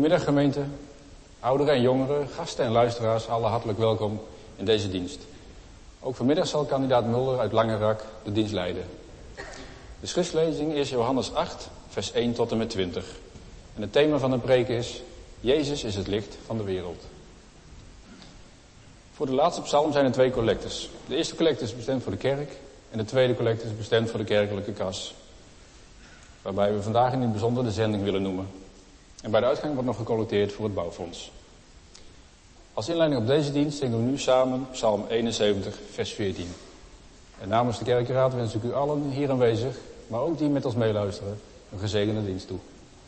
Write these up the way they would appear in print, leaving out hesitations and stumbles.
Goedemiddag gemeente, ouderen en jongeren, gasten en luisteraars, alle hartelijk welkom in deze dienst. Ook vanmiddag zal kandidaat Mulder uit Langerak de dienst leiden. De schriftlezing is Johannes 8, vers 1 tot en met 20. En het thema van de preek is: Jezus is het licht van de wereld. Voor de laatste psalm zijn er 2 collectes. De eerste collecte is bestemd voor de kerk en de tweede collecte is bestemd voor de kerkelijke kas. Waarbij we vandaag in het bijzonder de zending willen noemen. En bij de uitgang wordt nog gecollecteerd voor het bouwfonds. Als inleiding op deze dienst zingen we nu samen psalm 71, vers 14. En namens de kerkenraad wens ik u allen hier aanwezig, maar ook die met ons meeluisteren, een gezegende dienst toe.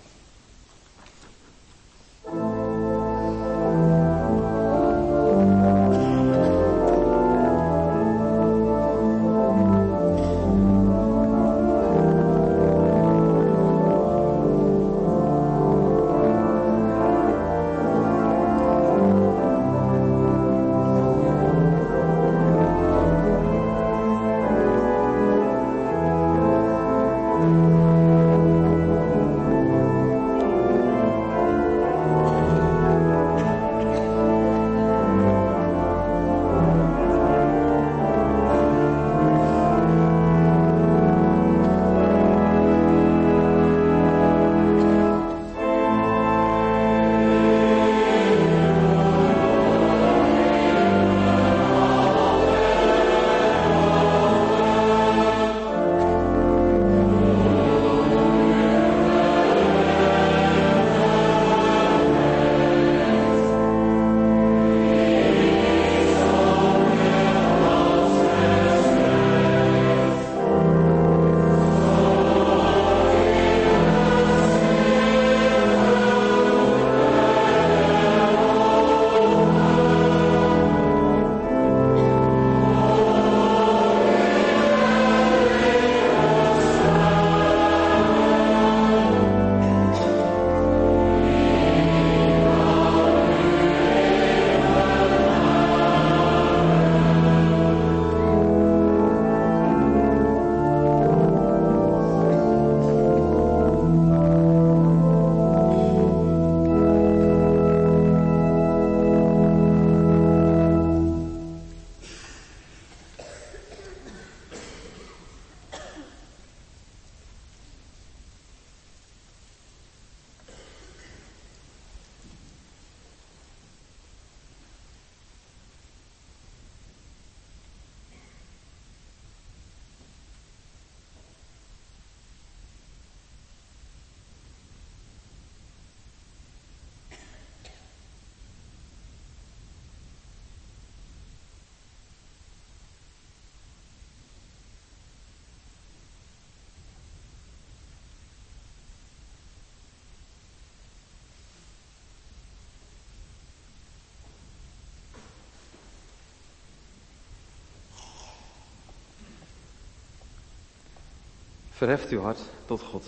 Verheft uw hart tot God.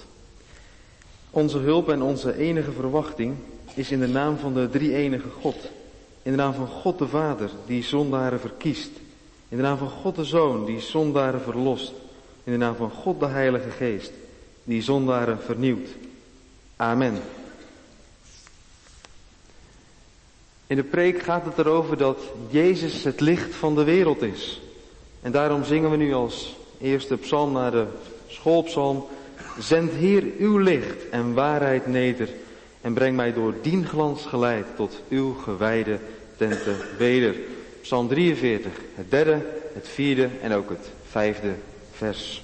Onze hulp en onze enige verwachting is in de naam van de drie-enige God. In de naam van God de Vader, die zondaren verkiest. In de naam van God de Zoon, die zondaren verlost. In de naam van God de Heilige Geest, die zondaren vernieuwt. Amen. In de preek gaat het erover dat Jezus het licht van de wereld is. En daarom zingen we nu als eerste psalm naar de schoolpsalm: Zend Heer uw licht en waarheid neder en breng mij door dien glans geleid tot uw gewijde tenten weder. Psalm 43, het 3e, het 4e en ook het 5e vers.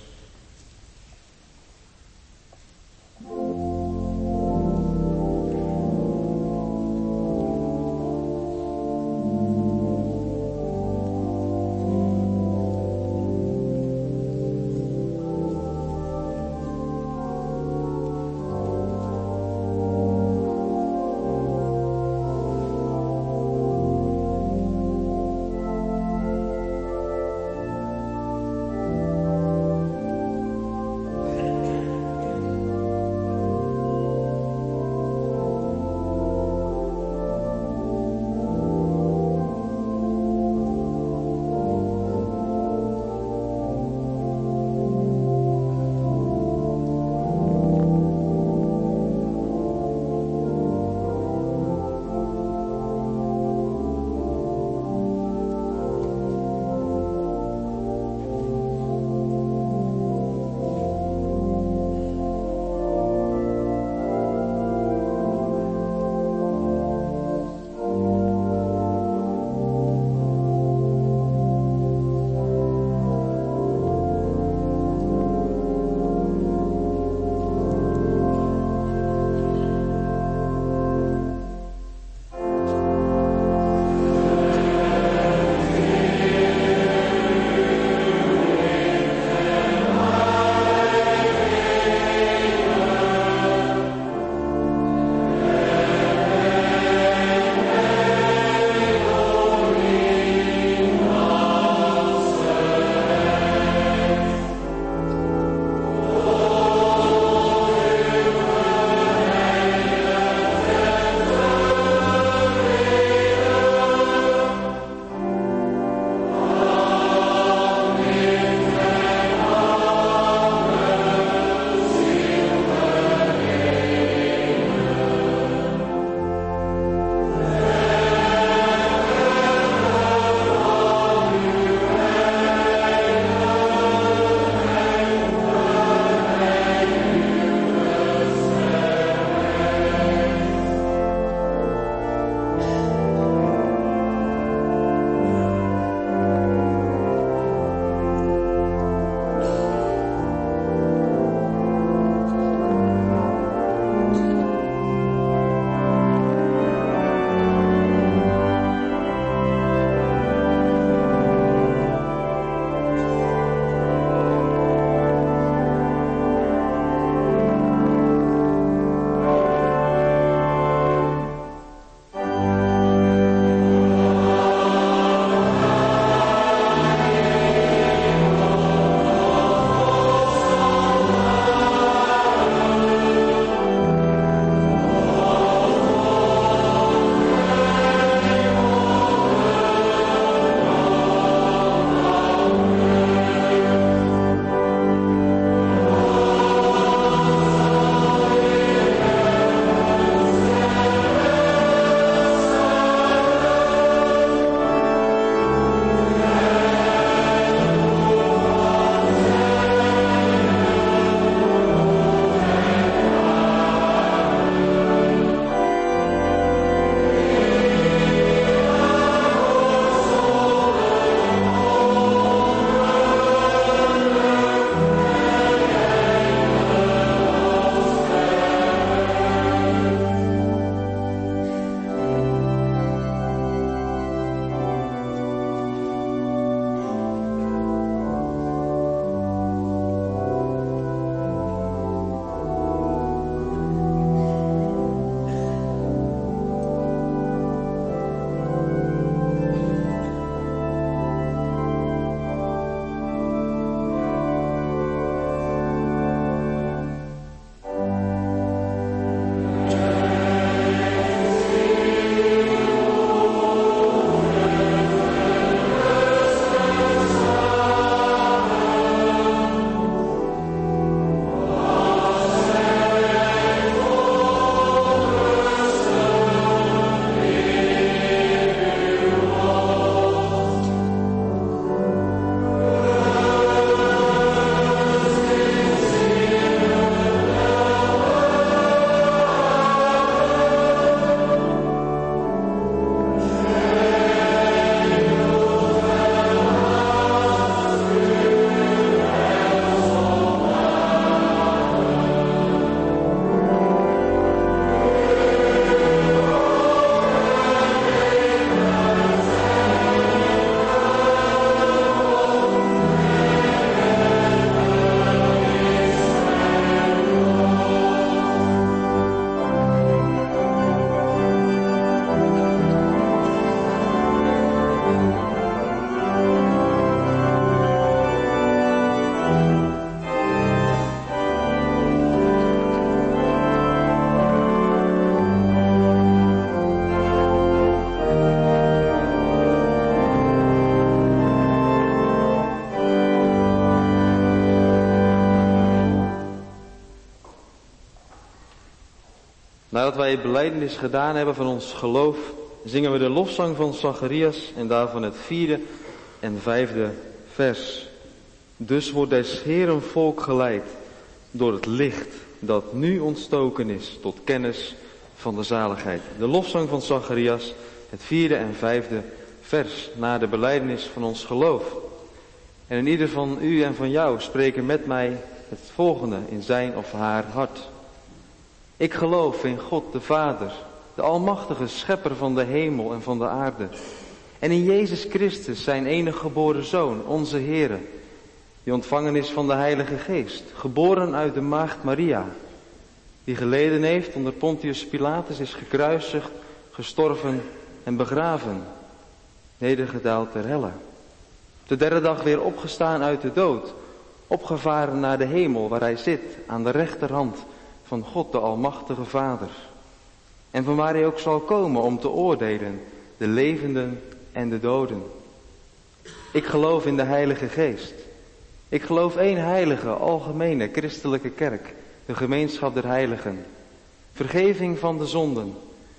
wij belijdenis gedaan hebben van ons geloof, zingen we de lofzang van Zacharias en daarvan het 4e en 5e vers. Dus wordt des Heeren volk geleid door het licht dat nu ontstoken is tot kennis van de zaligheid. De lofzang van Zacharias, het 4e en 5e vers, na de belijdenis van ons geloof. En in ieder van u en van jou spreken met mij het volgende in zijn of haar hart. Ik geloof in God de Vader, de almachtige schepper van de hemel en van de aarde. En in Jezus Christus, zijn enige geboren Zoon, onze Heere, die ontvangen is van de Heilige Geest, geboren uit de maagd Maria, die geleden heeft onder Pontius Pilatus, is gekruisigd, gestorven en begraven, nedergedaald ter helle. De derde dag weer opgestaan uit de dood, opgevaren naar de hemel, waar hij zit aan de rechterhand van God de Almachtige Vader. En van waar hij ook zal komen om te oordelen de levenden en de doden. Ik geloof in de Heilige Geest. Ik geloof één heilige, algemene, christelijke kerk, de gemeenschap der heiligen. Vergeving van de zonden,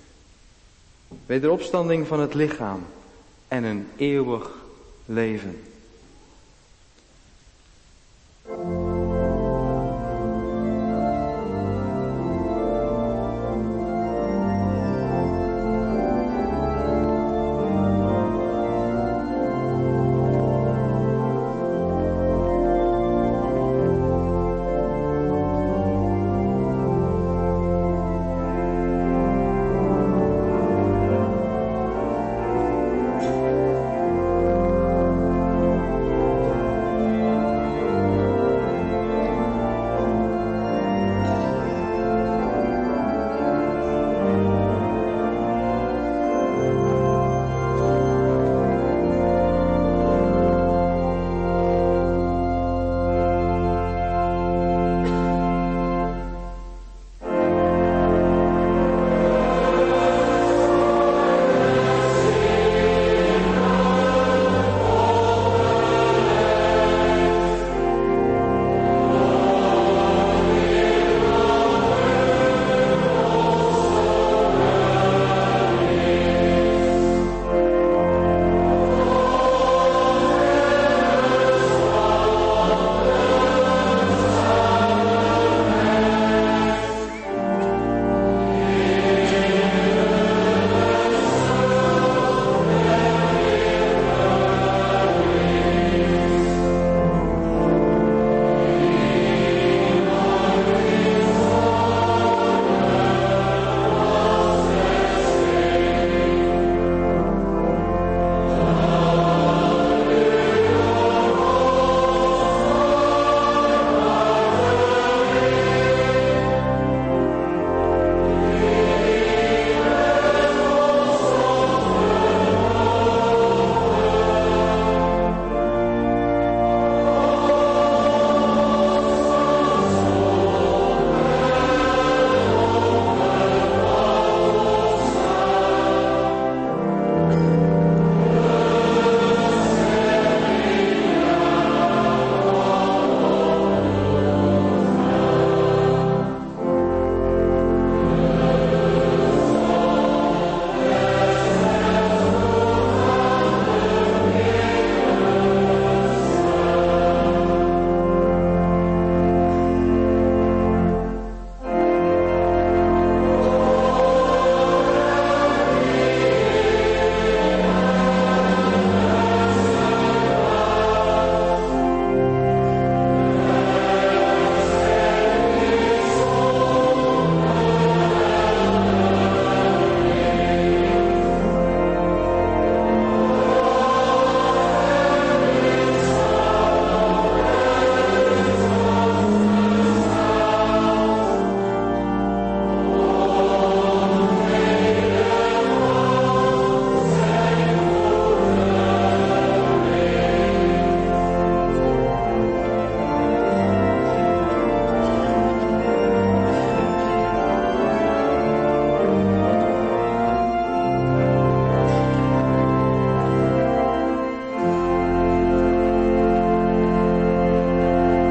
wederopstanding van het lichaam en een eeuwig leven.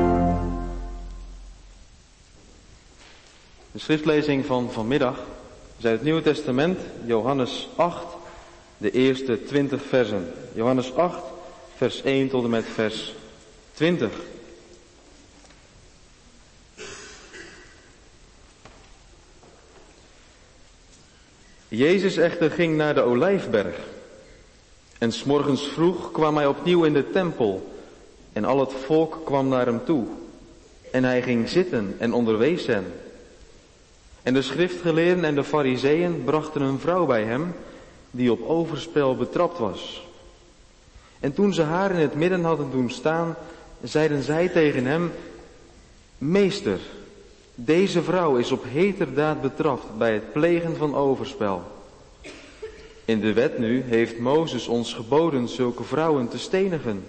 De schriftlezing van vanmiddag Dus uit het Nieuwe Testament, Johannes 8, de eerste 20 versen. Johannes 8, vers 1 tot en met vers 20. Jezus echter ging naar de Olijfberg. En 's morgens vroeg kwam hij opnieuw in de tempel. En al het volk kwam naar hem toe. En hij ging zitten en onderwees hen. En de schriftgeleerden en de farizeeën brachten een vrouw bij hem, die op overspel betrapt was. En toen ze haar in het midden hadden doen staan, zeiden zij tegen hem: Meester, deze vrouw is op heterdaad betrapt bij het plegen van overspel. In de wet nu heeft Mozes ons geboden zulke vrouwen te stenigen.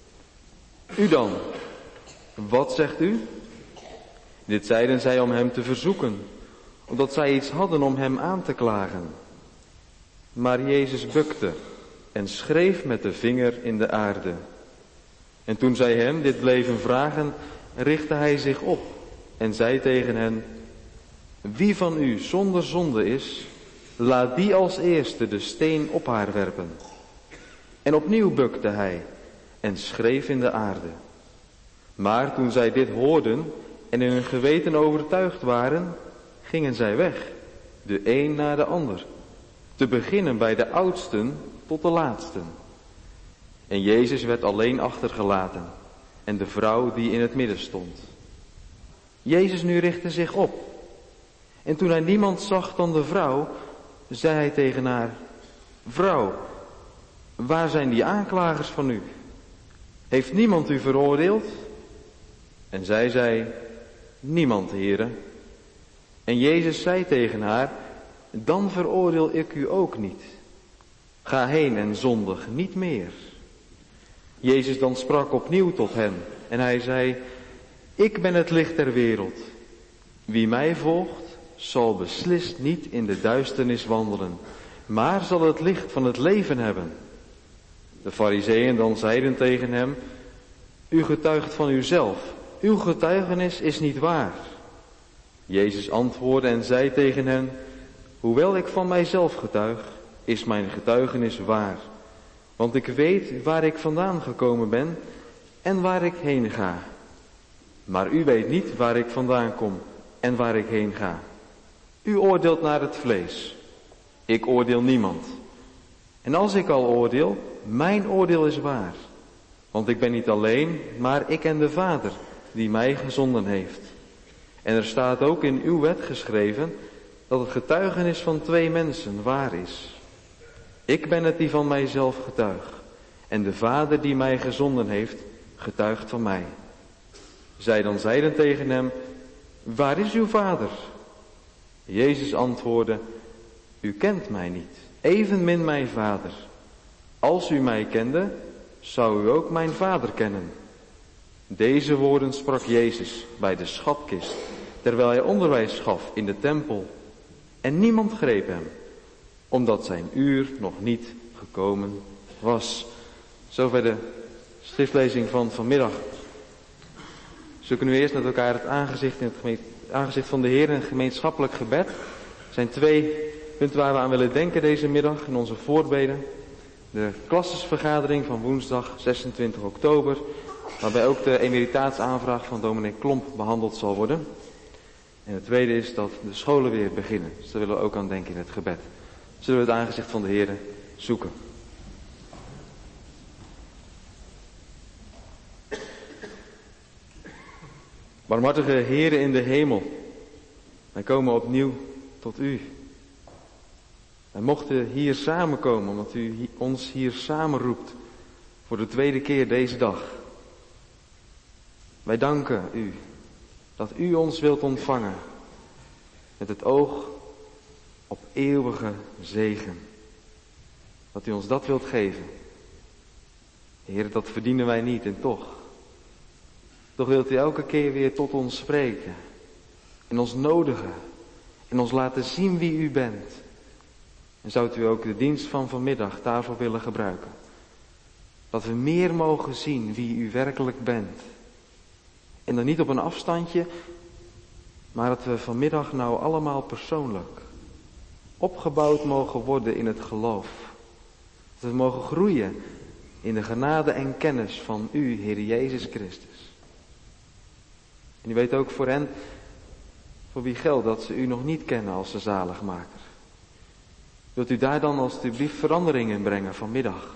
U dan, wat zegt u? Dit zeiden zij om hem te verzoeken, omdat zij iets hadden om hem aan te klagen. Maar Jezus bukte en schreef met de vinger in de aarde. En toen zij hem dit bleven vragen, richtte hij zich op en zei tegen hen: Wie van u zonder zonde is, laat die als eerste de steen op haar werpen. En opnieuw bukte hij en schreef in de aarde. Maar toen zij dit hoorden en in hun geweten overtuigd waren, gingen zij weg, de een na de ander, te beginnen bij de oudsten tot de laatsten. En Jezus werd alleen achtergelaten en de vrouw die in het midden stond. Jezus nu richtte zich op. En toen hij niemand zag dan de vrouw, zei hij tegen haar: Vrouw, waar zijn die aanklagers van u? Heeft niemand u veroordeeld? En zij zei: Niemand, Heere. En Jezus zei tegen haar: Dan veroordeel ik u ook niet. Ga heen en zondig niet meer. Jezus dan sprak opnieuw tot hen en hij zei: Ik ben het licht der wereld. Wie mij volgt, zal beslist niet in de duisternis wandelen, maar zal het licht van het leven hebben. De farizeeën dan zeiden tegen hem: U getuigt van uzelf, uw getuigenis is niet waar. Jezus antwoordde en zei tegen hen: Hoewel ik van mijzelf getuig, is mijn getuigenis waar. Want ik weet waar ik vandaan gekomen ben en waar ik heen ga. Maar u weet niet waar ik vandaan kom en waar ik heen ga. U oordeelt naar het vlees. Ik oordeel niemand. En als ik al oordeel, mijn oordeel is waar. Want ik ben niet alleen, maar ik en de Vader die mij gezonden heeft. En er staat ook in uw wet geschreven dat het getuigenis van 2 mensen waar is. Ik ben het die van mijzelf getuig. En de Vader die mij gezonden heeft, getuigt van mij. Zij dan zeiden tegen hem: Waar is uw Vader? Jezus antwoordde: U kent mij niet, evenmin mijn Vader. Als u mij kende, zou u ook mijn Vader kennen. Deze woorden sprak Jezus bij de schatkist, terwijl hij onderwijs gaf in de tempel. En niemand greep hem, omdat zijn uur nog niet gekomen was. Zover de schriftlezing van vanmiddag. We zoeken nu eerst met elkaar het aangezicht van de Heer in een gemeenschappelijk gebed. Er zijn 2 punten waar we aan willen denken deze middag in onze voorbeden. De klassesvergadering van woensdag 26 oktober, waarbij ook de emeritaasaanvraag van dominee Klomp behandeld zal worden. En het tweede is dat de scholen weer beginnen. Dus daar willen we ook aan denken in het gebed. Zullen we het aangezicht van de Heer zoeken. Barmhartige Heere in de hemel, wij komen opnieuw tot u. Wij mochten hier samenkomen omdat u ons hier samenroept voor de 2e keer deze dag. Wij danken u dat u ons wilt ontvangen met het oog op eeuwige zegen. Dat u ons dat wilt geven. Heer, dat verdienen wij niet en toch wilt u elke keer weer tot ons spreken. En ons nodigen. En ons laten zien wie u bent. En zou u ook de dienst van vanmiddag daarvoor willen gebruiken. Dat we meer mogen zien wie u werkelijk bent. En dan niet op een afstandje. Maar dat we vanmiddag nou allemaal persoonlijk opgebouwd mogen worden in het geloof. Dat we mogen groeien in de genade en kennis van u, Heer Jezus Christus. En u weet ook voor hen, voor wie geldt dat ze u nog niet kennen als de zaligmaker. Wilt u daar dan alstublieft verandering in brengen vanmiddag?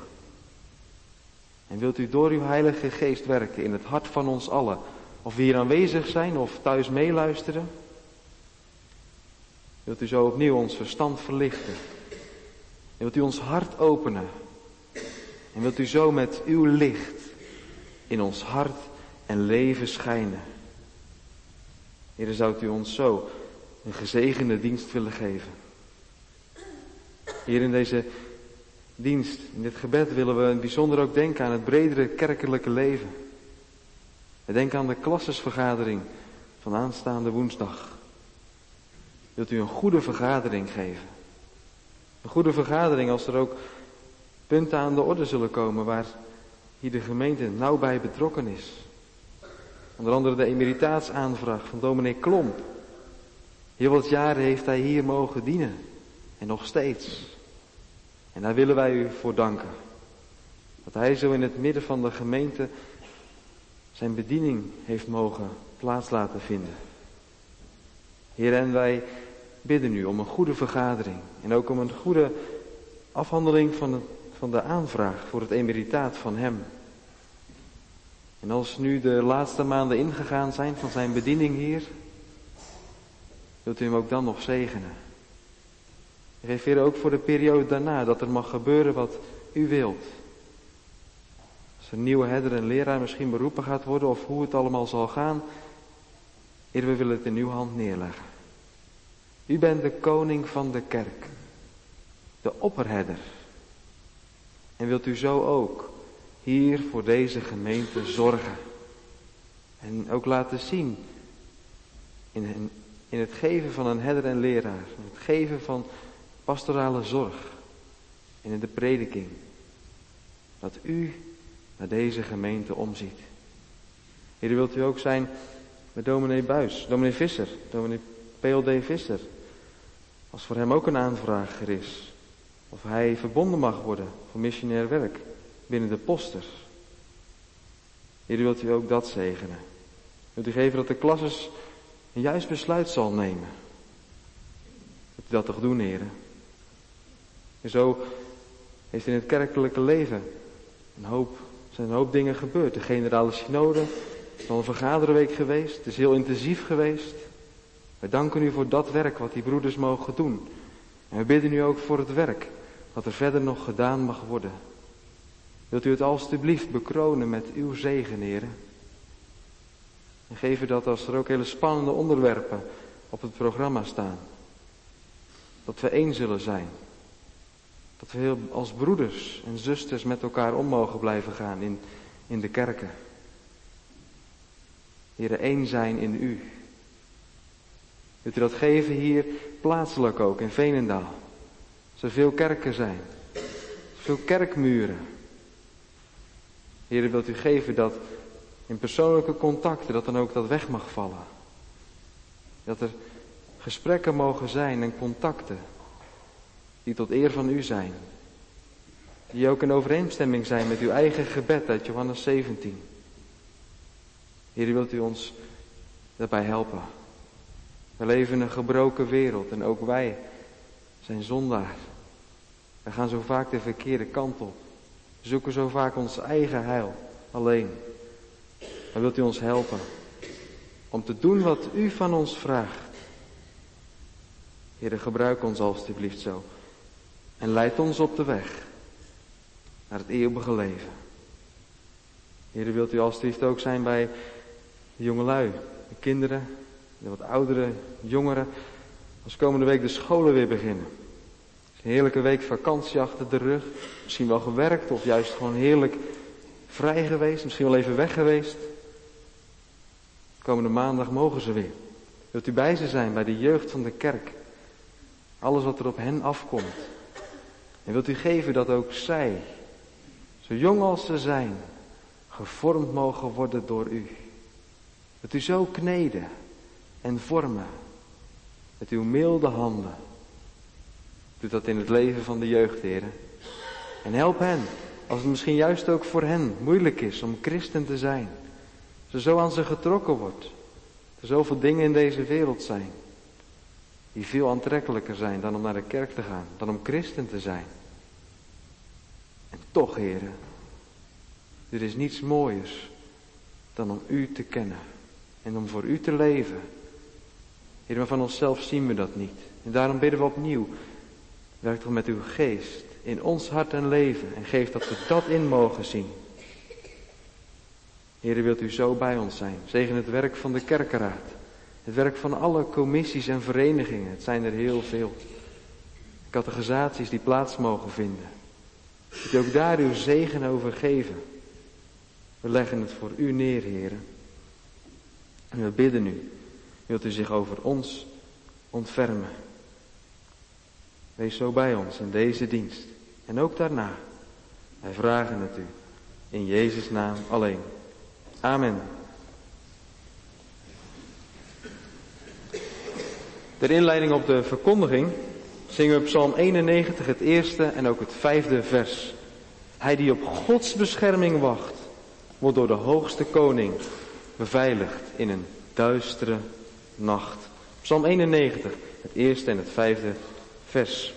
En wilt u door uw Heilige Geest werken in het hart van ons allen, of we hier aanwezig zijn of thuis meeluisteren? Wilt u zo opnieuw ons verstand verlichten? En wilt u ons hart openen? En wilt u zo met uw licht in ons hart en leven schijnen? Heere, zou u ons zo een gezegende dienst willen geven? Hier in deze dienst, in dit gebed, willen we in bijzonder ook denken aan het bredere kerkelijke leven. We denken aan de klassesvergadering van aanstaande woensdag. Wilt u een goede vergadering geven? Een goede vergadering als er ook punten aan de orde zullen komen waar hier de gemeente nauw bij betrokken is. Onder andere de emeritaasaanvraag van dominee Klomp. Heel wat jaren heeft hij hier mogen dienen. En nog steeds. En daar willen wij u voor danken. Dat hij zo in het midden van de gemeente zijn bediening heeft mogen plaats laten vinden. Heer, en wij bidden u om een goede vergadering. En ook om een goede afhandeling van de aanvraag voor het emeritaat van hem. En als nu de laatste maanden ingegaan zijn van zijn bediening hier, wilt u hem ook dan nog zegenen. Geef Heer ook voor de periode daarna dat er mag gebeuren wat u wilt. Als er een nieuwe herder en leraar misschien beroepen gaat worden of hoe het allemaal zal gaan. Heer, we willen het in uw hand neerleggen. U bent de koning van de kerk. De opperherder. En wilt u zo ook hier voor deze gemeente zorgen. En ook laten zien in het geven van een herder en leraar. In het geven van pastorale zorg. En in de prediking. Dat u naar deze gemeente omziet. Heer, wilt u ook zijn met dominee Buis, dominee Visser, dominee PLD Visser. Als voor hem ook een aanvraag er is. Of hij verbonden mag worden voor missionair werk binnen de posters. Heer, wilt u ook dat zegenen. Wilt u geven dat de klasses een juist besluit zal nemen. Wilt u dat toch doen, Heer? En zo heeft in het kerkelijke leven zijn een hoop dingen gebeurd. De generale synode is al een vergaderweek geweest. Het is heel intensief geweest. We danken u voor dat werk wat die broeders mogen doen. En we bidden u ook voor het werk wat er verder nog gedaan mag worden. Wilt u het alstublieft bekronen met uw zegen, Heer? En geef u dat als er ook hele spannende onderwerpen op het programma staan. Dat we één zullen zijn. Dat we als broeders en zusters met elkaar om mogen blijven gaan in de kerken. Heer, één zijn in u. Wilt u dat geven hier plaatselijk ook in Veenendaal. Zoveel kerken zijn. Zoveel kerkmuren. Heer, wilt u geven dat in persoonlijke contacten dat dan ook dat weg mag vallen. Dat er gesprekken mogen zijn en contacten die tot eer van u zijn. Die ook in overeenstemming zijn met uw eigen gebed uit Johannes 17. Heer, wilt u ons daarbij helpen. We leven in een gebroken wereld en ook wij zijn zondaar. We gaan zo vaak de verkeerde kant op. We zoeken zo vaak ons eigen heil alleen. Maar wilt u ons helpen om te doen wat u van ons vraagt. Heer, gebruik ons alstublieft zo. En leid ons op de weg naar het eeuwige leven. Heer, wilt u alstublieft ook zijn bij de jongelui, de kinderen, de wat oudere jongeren. Als komende week de scholen weer beginnen. Een heerlijke week vakantie achter de rug. Misschien wel gewerkt of juist gewoon heerlijk vrij geweest. Misschien wel even weg geweest. Komende maandag mogen ze weer. Wilt u bij ze zijn, bij de jeugd van de kerk. Alles wat er op hen afkomt. En wilt u geven dat ook zij, zo jong als ze zijn, gevormd mogen worden door u. Dat u zo kneden en vormen met uw milde handen. Doe dat in het leven van de jeugd, Heer. En help hen, als het misschien juist ook voor hen moeilijk is om christen te zijn. Als er zo aan ze getrokken wordt. Er zoveel dingen in deze wereld zijn. Die veel aantrekkelijker zijn dan om naar de kerk te gaan. Dan om christen te zijn. En toch, Heer, er is niets mooiers dan om u te kennen. En om voor u te leven. Heer, maar van onszelf zien we dat niet. En daarom bidden we opnieuw. Werk toch met uw geest in ons hart en leven. En geef dat we dat in mogen zien. Heer, wilt u zo bij ons zijn. Zegen het werk van de kerkenraad. Het werk van alle commissies en verenigingen. Het zijn er heel veel. Categorisaties die plaats mogen vinden. Dat u ook daar uw zegen over geven. We leggen het voor u neer, Heer. En we bidden u. Wilt u zich over ons ontfermen. Wees zo bij ons in deze dienst. En ook daarna. Wij vragen het u. In Jezus' naam alleen. Amen. Ter inleiding op de verkondiging zingen we Psalm 91 het eerste en ook het 5e vers. Hij die op Gods bescherming wacht, wordt door de hoogste koning beveiligd in een duistere nacht. Psalm 91, het eerste en het 5e vers.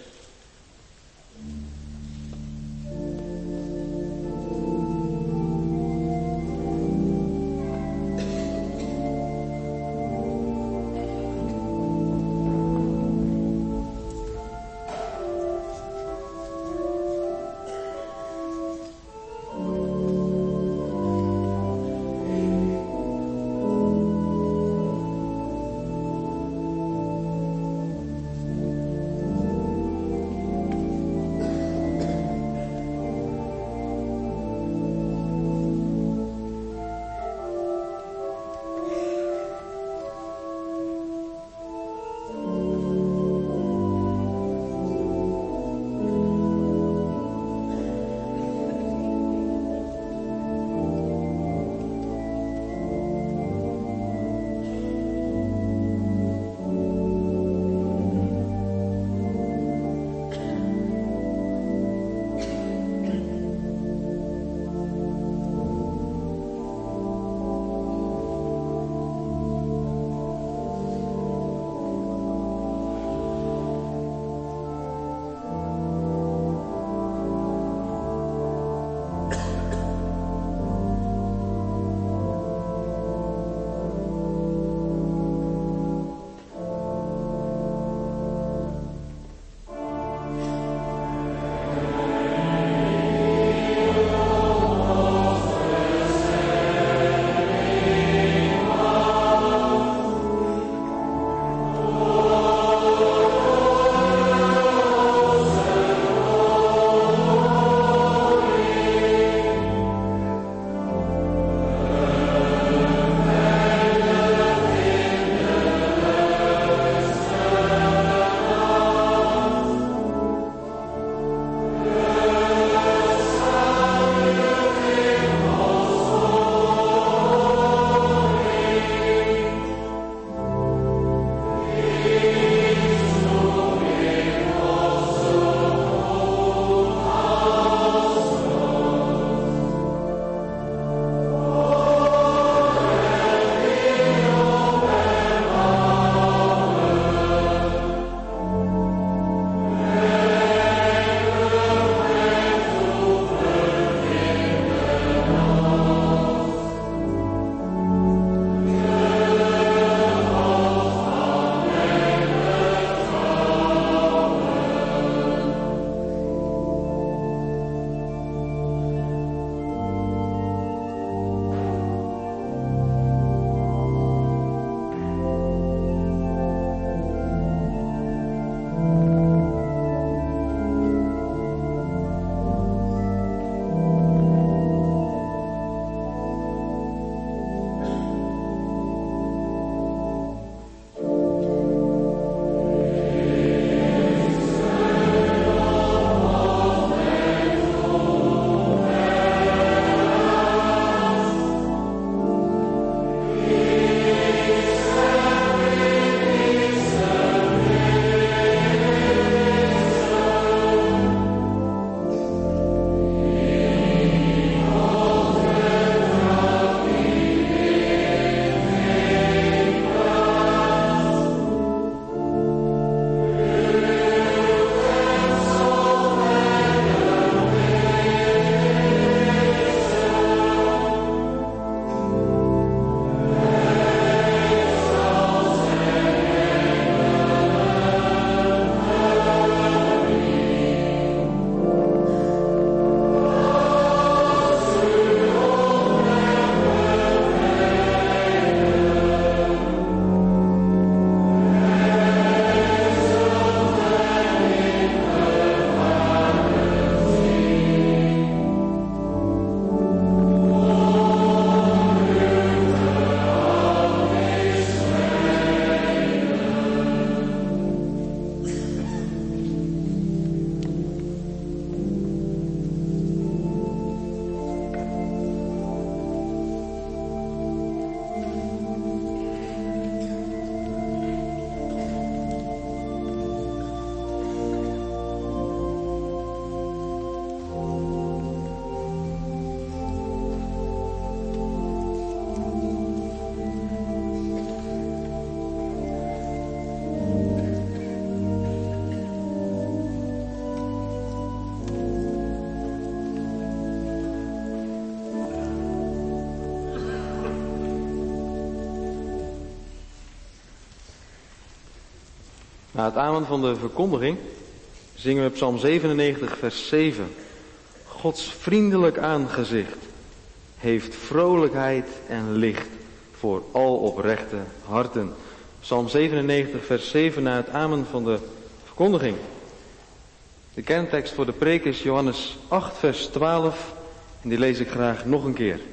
Na het amen van de verkondiging zingen we Psalm 97 vers 7. Gods vriendelijk aangezicht heeft vrolijkheid en licht voor al oprechte harten. Psalm 97 vers 7 na het amen van de verkondiging. De kerntekst voor de preek is Johannes 8 vers 12 en die lees ik graag nog een keer.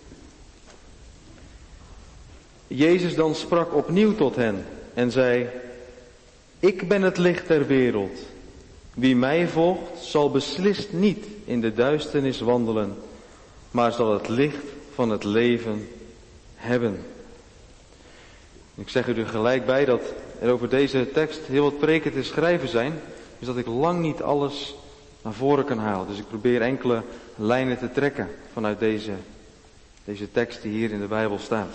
Jezus dan sprak opnieuw tot hen en zei: Ik ben het licht der wereld. Wie mij volgt zal beslist niet in de duisternis wandelen, maar zal het licht van het leven hebben. Ik zeg u er gelijk bij dat er over deze tekst heel wat preken te schrijven zijn, dus dat ik lang niet alles naar voren kan halen. Dus ik probeer enkele lijnen te trekken vanuit deze tekst die hier in de Bijbel staat.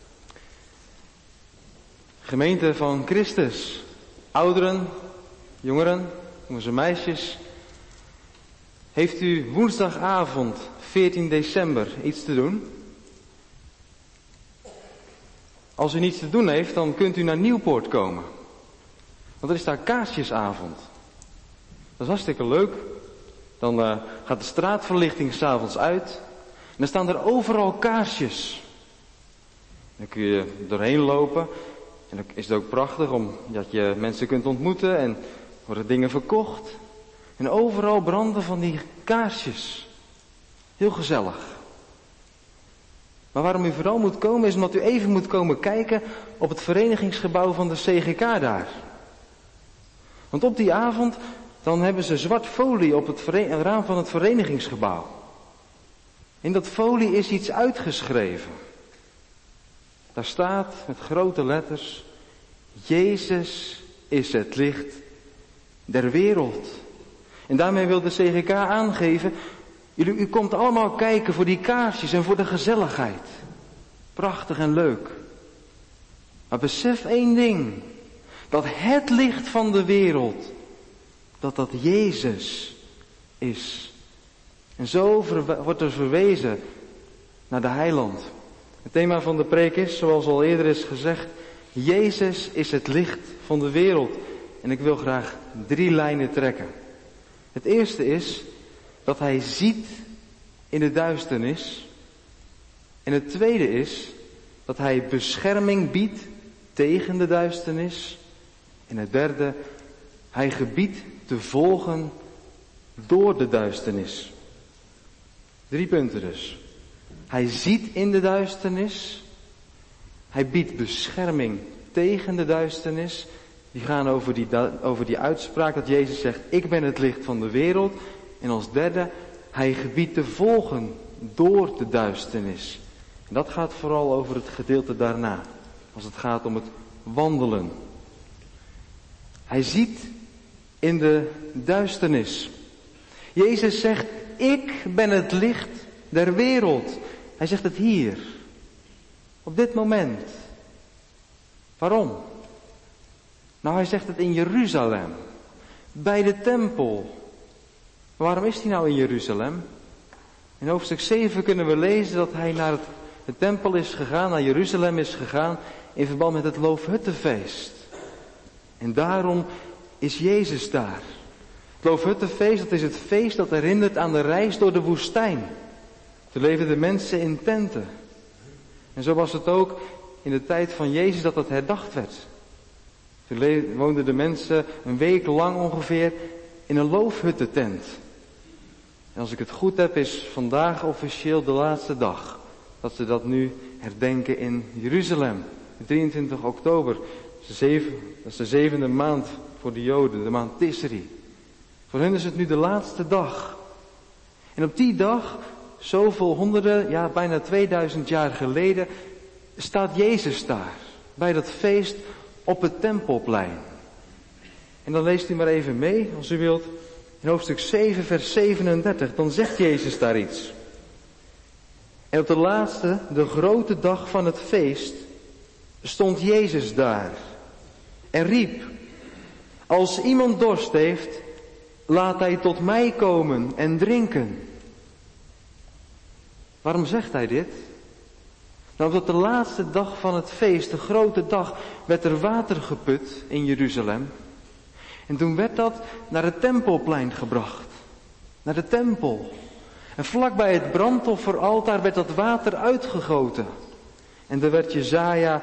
Gemeente van Christus, ouderen, jongeren, jongens en meisjes. Heeft u woensdagavond 14 december iets te doen? Als u niets te doen heeft, dan kunt u naar Nieuwpoort komen. Want er is daar kaarsjesavond. Dat is hartstikke leuk. Dan gaat de straatverlichting 's avonds uit. En dan staan er overal kaarsjes. Dan kun je doorheen lopen. En dan is het ook prachtig omdat je mensen kunt ontmoeten en worden dingen verkocht. En overal branden van die kaarsjes. Heel gezellig. Maar waarom u vooral moet komen is omdat u even moet komen kijken op het verenigingsgebouw van de CGK daar. Want op die avond dan hebben ze zwart folie op het raam van het verenigingsgebouw. In dat folie is iets uitgeschreven. Daar staat met grote letters: Jezus is het licht der wereld. En daarmee wil de CGK aangeven: u komt allemaal kijken voor die kaarsjes en voor de gezelligheid. Prachtig en leuk. Maar besef één ding: dat het licht van de wereld, dat Jezus is. En zo wordt er verwezen naar de heiland. Het thema van de preek is, zoals al eerder is gezegd, Jezus is het licht van de wereld. En ik wil graag 3 lijnen trekken. Het eerste is dat hij ziet in de duisternis. En het tweede is dat hij bescherming biedt tegen de duisternis. En het derde, hij gebiedt te volgen door de duisternis. 3 punten dus. Hij ziet in de duisternis. Hij biedt bescherming tegen de duisternis. Die gaan over die uitspraak dat Jezus zegt: ik ben het licht van de wereld. En als derde, hij gebiedt te volgen door de duisternis. En dat gaat vooral over het gedeelte daarna. Als het gaat om het wandelen. Hij ziet in de duisternis. Jezus zegt: ik ben het licht der wereld. Hij zegt het hier. Op dit moment. Waarom? Nou, hij zegt het in Jeruzalem. Bij de tempel. Waarom is hij nou in Jeruzalem? In hoofdstuk 7 kunnen we lezen dat hij naar de tempel is gegaan, naar Jeruzalem is gegaan, in verband met het Loofhuttenfeest. En daarom is Jezus daar. Het Loofhuttenfeest, dat is het feest dat herinnert aan de reis door de woestijn. Toen leefden de mensen in tenten. En zo was het ook in de tijd van Jezus dat het herdacht werd. Toen woonden de mensen een week lang ongeveer in een loofhuttentent. En als ik het goed heb, is vandaag officieel de laatste dag dat ze dat nu herdenken in Jeruzalem. 23 oktober, dat is de 7e maand voor de Joden, de maand Tisri. Voor hen is het nu de laatste dag. En op die dag, zoveel honderden, ja bijna 2000 jaar geleden, staat Jezus daar. Bij dat feest op het Tempelplein. En dan leest u maar even mee, als u wilt, in hoofdstuk 7 vers 37. Dan zegt Jezus daar iets. En op de laatste, de grote dag van het feest, stond Jezus daar. En riep: als iemand dorst heeft, laat hij tot mij komen en drinken. Waarom zegt hij dit? Nou, op de laatste dag van het feest, de grote dag, werd er water geput in Jeruzalem. En toen werd dat naar het tempelplein gebracht. Naar de tempel. En vlakbij het brandofferaltaar werd dat water uitgegoten. En daar werd Jesaja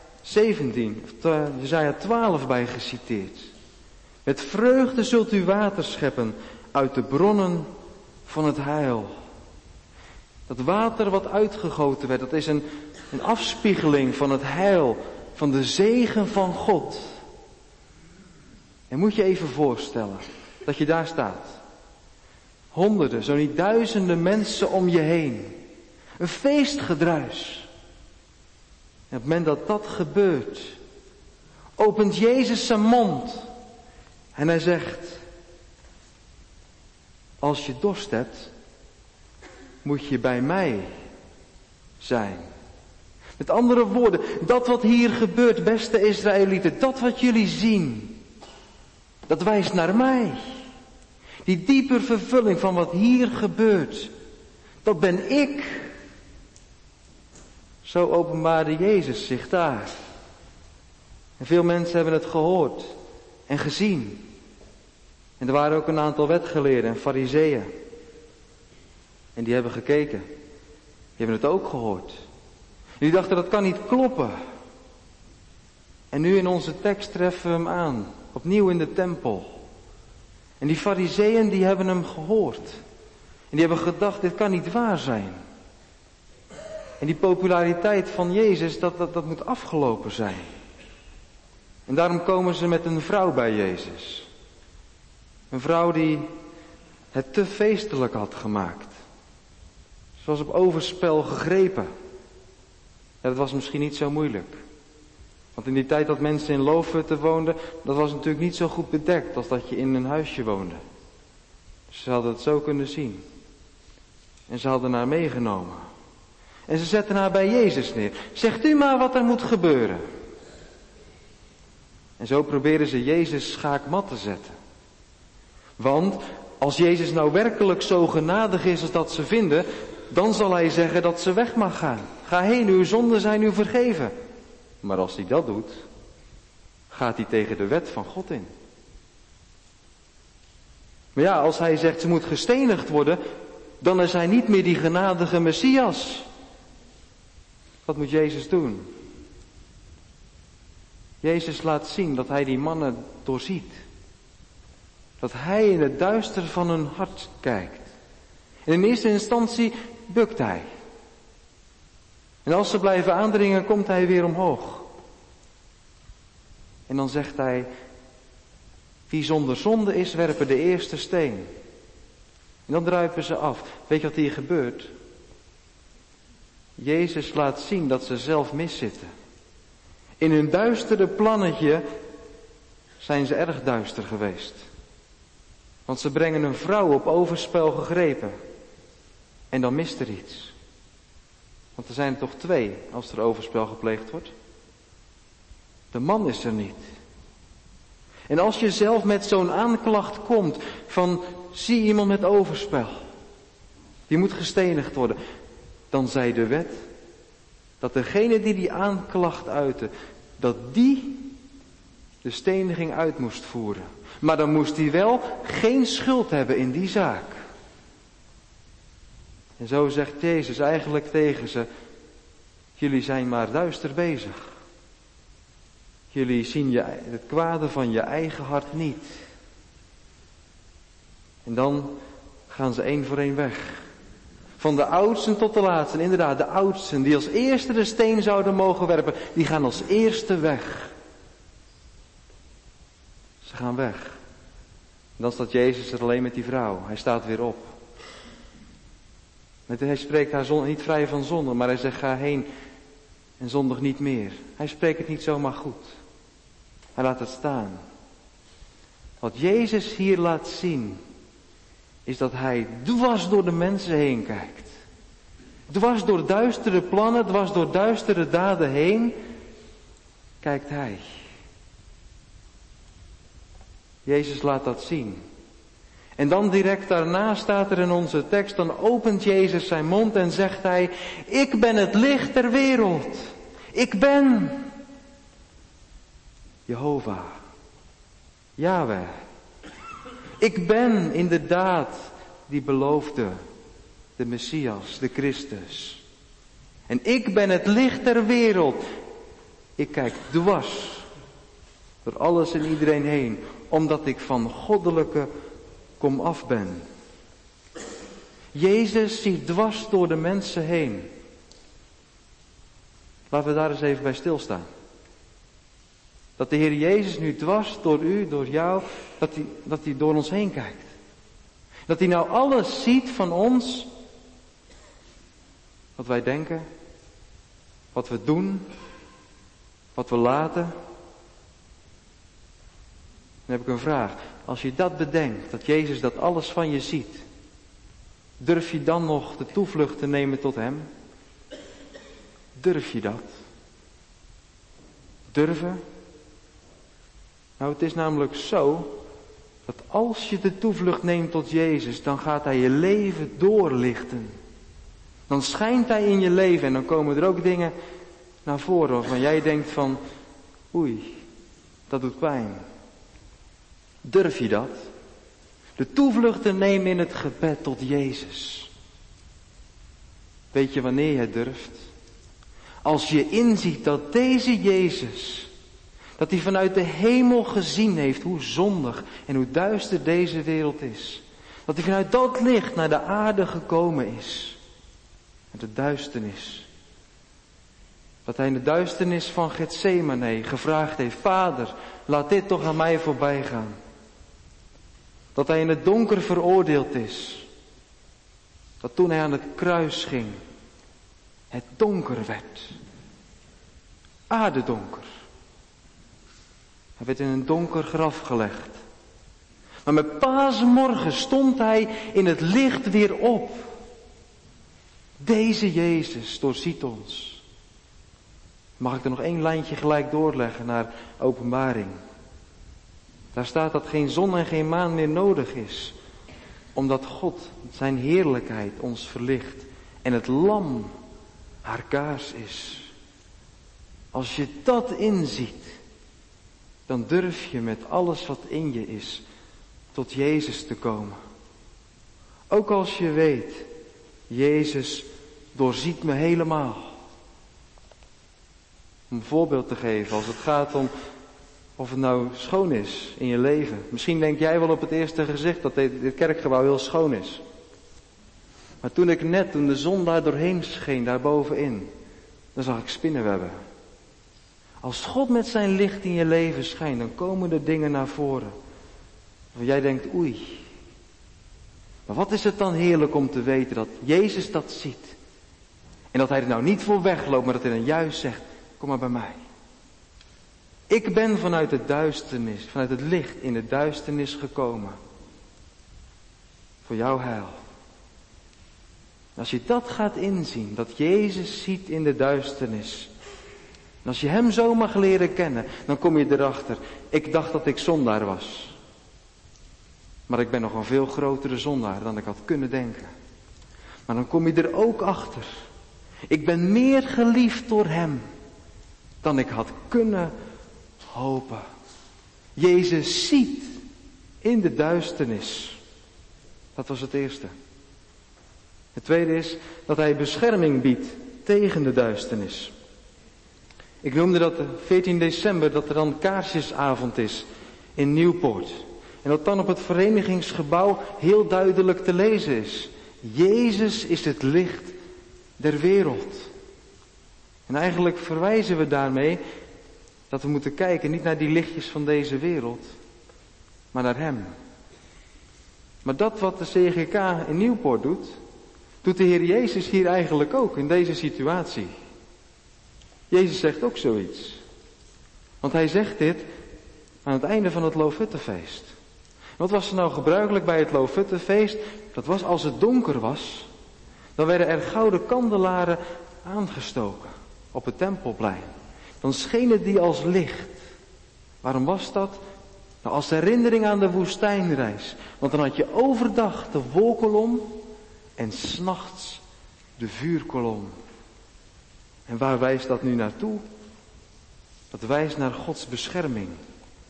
12 bij geciteerd. Met vreugde zult u water scheppen uit de bronnen van het heil. Dat water wat uitgegoten werd, dat is een afspiegeling van het heil, van de zegen van God. En moet je even voorstellen dat je daar staat. Honderden, zo niet duizenden mensen om je heen. Een feestgedruis. En op het moment dat dat gebeurt, opent Jezus zijn mond. En hij zegt, als je dorst hebt, moet je bij mij zijn. Met andere woorden, dat wat hier gebeurt, beste Israëlieten, dat wat jullie zien, dat wijst naar mij. Die diepe vervulling van wat hier gebeurt, dat ben ik. Zo openbaarde Jezus zich daar. En veel mensen hebben het gehoord en gezien. En er waren ook een aantal wetgeleerden en farizeeën. En die hebben gekeken. Die hebben het ook gehoord. En die dachten, dat kan niet kloppen. En nu in onze tekst treffen we hem aan. Opnieuw in de tempel. En die farizeeën die hebben hem gehoord. En die hebben gedacht, dit kan niet waar zijn. En die populariteit van Jezus, dat moet afgelopen zijn. En daarom komen ze met een vrouw bij Jezus. Een vrouw die het te feestelijk had gemaakt. Ze was op overspel gegrepen. Ja, dat was misschien niet zo moeilijk. Want in die tijd dat mensen in loofhutten woonden, dat was natuurlijk niet zo goed bedekt als dat je in een huisje woonde. Ze hadden het zo kunnen zien. En ze hadden haar meegenomen. En ze zetten haar bij Jezus neer. Zegt u maar wat er moet gebeuren. En zo proberen ze Jezus schaakmat te zetten. Want als Jezus nou werkelijk zo genadig is als dat ze vinden, dan zal hij zeggen dat ze weg mag gaan. Ga heen, uw zonden zijn u vergeven. Maar als hij dat doet, gaat hij tegen de wet van God in. Maar ja, als hij zegt ze moet gestenigd worden, dan is hij niet meer die genadige Messias. Wat moet Jezus doen? Jezus laat zien dat hij die mannen doorziet. Dat hij in het duister van hun hart kijkt. En in eerste instantie bukt hij. En als ze blijven aandringen, komt hij weer omhoog. En dan zegt hij, wie zonder zonde is, werpen de eerste steen. En dan druipen ze af. Weet je wat hier gebeurt? Jezus laat zien dat ze zelf miszitten. In hun duistere plannetje zijn ze erg duister geweest. Want ze brengen een vrouw op overspel gegrepen. En dan mist er iets. Want er zijn er toch twee als er overspel gepleegd wordt. De man is er niet. En als je zelf met zo'n aanklacht komt van zie iemand met overspel. Die moet gestenigd worden. Dan zei de wet dat degene die aanklacht uitte, dat die de steniging uit moest voeren. Maar dan moest hij wel geen schuld hebben in die zaak. En zo zegt Jezus eigenlijk tegen ze, jullie zijn maar duister bezig. Jullie zien het kwade van je eigen hart niet. En dan gaan ze één voor één weg. Van de oudsten tot de laatsten. Inderdaad, de oudsten die als eerste de steen zouden mogen werpen, die gaan als eerste weg. Ze gaan weg. En dan staat Jezus er alleen met die vrouw. Hij staat weer op. Hij spreekt haar niet vrij van zonde, maar hij zegt ga heen en zondig niet meer. Hij spreekt het niet zomaar goed. Hij laat het staan. Wat Jezus hier laat zien, is dat hij dwars door de mensen heen kijkt. Dwars door duistere plannen, dwars door duistere daden heen, kijkt hij. Jezus laat dat zien. En dan direct daarna staat er in onze tekst, dan opent Jezus zijn mond en zegt hij, ik ben het licht der wereld. Ik ben Jehovah. Jahweh. Ik ben inderdaad die beloofde, de Messias, de Christus. En ik ben het licht der wereld. Ik kijk dwars door alles en iedereen heen, omdat ik van goddelijke komaf ben. Jezus ziet dwars door de mensen heen. Laten we daar eens even bij stilstaan. Dat de Heer Jezus nu dwars door u, door jou, dat hij door ons heen kijkt. Dat hij nou alles ziet van ons. Wat wij denken. Wat we doen. Wat we laten. Dan heb ik een vraag. Als je dat bedenkt, dat Jezus dat alles van je ziet. Durf je dan nog de toevlucht te nemen tot Hem? Durf je dat? Durven? Nou, het is namelijk zo, dat als je de toevlucht neemt tot Jezus, dan gaat Hij je leven doorlichten. Dan schijnt Hij in je leven en dan komen er ook dingen naar voren waarvan jij denkt van, oei, dat doet pijn. Durf je dat? De toevlucht te nemen in het gebed tot Jezus. Weet je wanneer je het durft? Als je inziet dat deze Jezus, dat hij vanuit de hemel gezien heeft hoe zondig en hoe duister deze wereld is. Dat hij vanuit dat licht naar de aarde gekomen is. Met de duisternis. Dat hij in de duisternis van Getsemane gevraagd heeft, Vader, laat dit toch aan mij voorbij gaan. Dat hij in het donker veroordeeld is. Dat toen hij aan het kruis ging, het donker werd. Aardedonker. Hij werd in een donker graf gelegd. Maar met paasmorgen stond hij in het licht weer op. Deze Jezus doorziet ons. Mag ik er nog 1 lijntje gelijk doorleggen naar Openbaring. Daar staat dat geen zon en geen maan meer nodig is. Omdat God zijn heerlijkheid ons verlicht. En het lam haar kaars is. Als je dat inziet. Dan durf je met alles wat in je is. Tot Jezus te komen. Ook als je weet. Jezus doorziet me helemaal. Om een voorbeeld te geven. Als het gaat om of het nou schoon is in je leven. Misschien denk jij wel op het eerste gezicht dat dit kerkgebouw heel schoon is. Maar toen de zon daar doorheen scheen, daar bovenin. Dan zag ik spinnenwebben. Als God met zijn licht in je leven schijnt, dan komen er dingen naar voren. Waar jij denkt, oei. Maar wat is het dan heerlijk om te weten dat Jezus dat ziet. En dat hij er nou niet voor wegloopt, maar dat hij dan juist zegt, kom maar bij mij. Ik ben vanuit de duisternis, vanuit het licht in de duisternis gekomen. Voor jouw heil. En als je dat gaat inzien, dat Jezus ziet in de duisternis. En als je hem zo mag leren kennen, dan kom je erachter. Ik dacht dat ik zondaar was. Maar ik ben nog een veel grotere zondaar dan ik had kunnen denken. Maar dan kom je er ook achter. Ik ben meer geliefd door hem dan ik had kunnen hopen. Jezus ziet in de duisternis. Dat was het eerste. Het tweede is dat hij bescherming biedt tegen de duisternis. Ik noemde dat 14 december dat er dan kaarsjesavond is in Nieuwpoort. En dat dan op het verenigingsgebouw heel duidelijk te lezen is. Jezus is het licht der wereld. En eigenlijk verwijzen we daarmee dat we moeten kijken niet naar die lichtjes van deze wereld, maar naar hem. Maar dat wat de CGK in Nieuwpoort doet, doet de Heer Jezus hier eigenlijk ook in deze situatie. Jezus zegt ook zoiets. Want hij zegt dit aan het einde van het Loofhuttenfeest. Wat was er nou gebruikelijk bij het Loofhuttenfeest? Dat was als het donker was, dan werden er gouden kandelaren aangestoken op het Tempelplein. Dan schenen die als licht. Waarom was dat? Nou, als herinnering aan de woestijnreis. Want dan had je overdag de wolkolom en 's nachts de vuurkolom. En waar wijst dat nu naartoe? Dat wijst naar Gods bescherming.